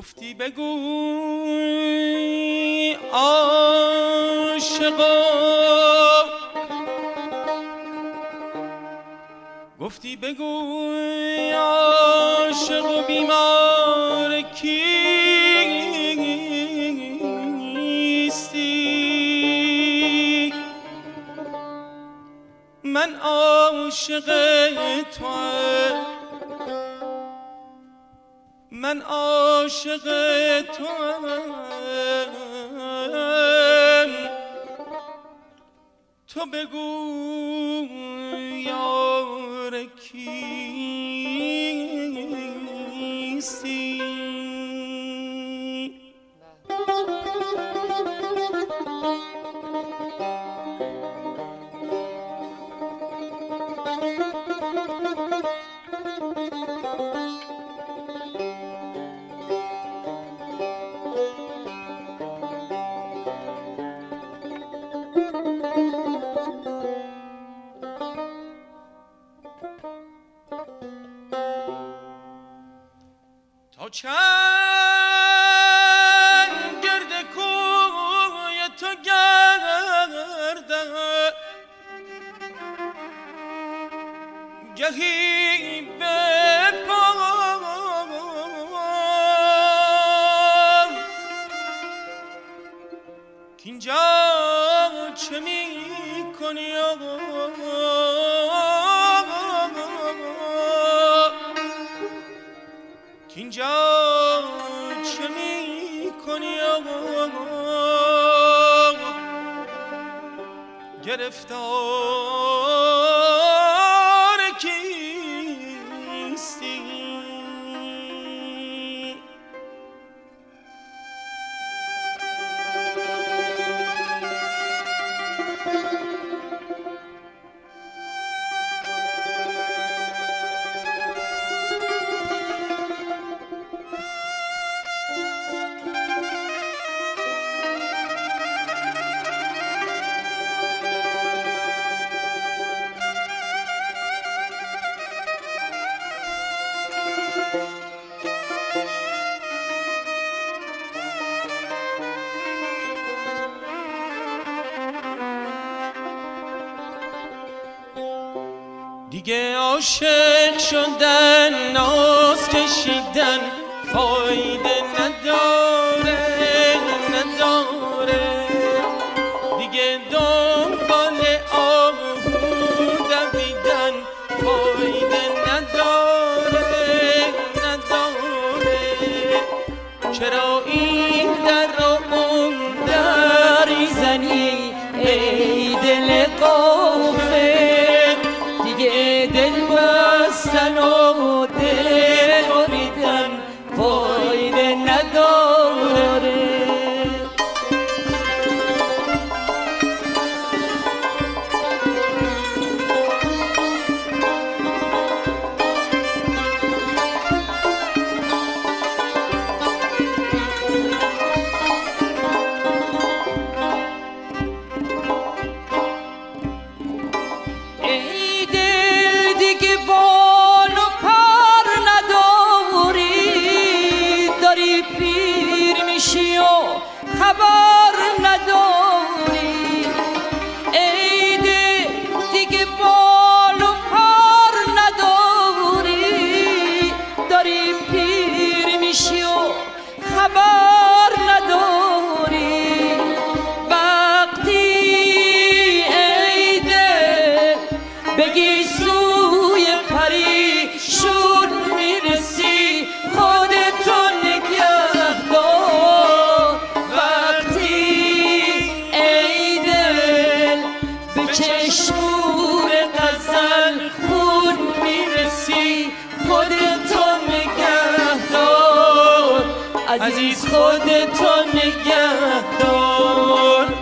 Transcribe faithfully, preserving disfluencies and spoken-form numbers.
گفتی بگوی عاشقا، گفتی بگوی عاشق و بیمار کیستی. من عاشق توام، من عاشق توام، تو بگو یار کیستی. تا چند گرد کوی تو گردم، گهی به پام کینجا چه می کنی کینجا چه می کنی گرفتار کیستی. دیگه عاشق شدن ناز کشیدن فایده نداره نداره، دیگه دنبال آهو دویدن فایده نداره نداره. چرا این در رو اون دری زنی ای دل قافل، دل بستن و دل بریدن فایده نداره. خبر نداری ای دل دیگه بال و پر نداری، داری پیر میشی و خبر نداری. وقتی ای دل بگی سوی پریشون میرسی خودتو نگه دار. چشمور غزل خون میرسی خودتو نگه دار عزیز، خودتو نگه دار.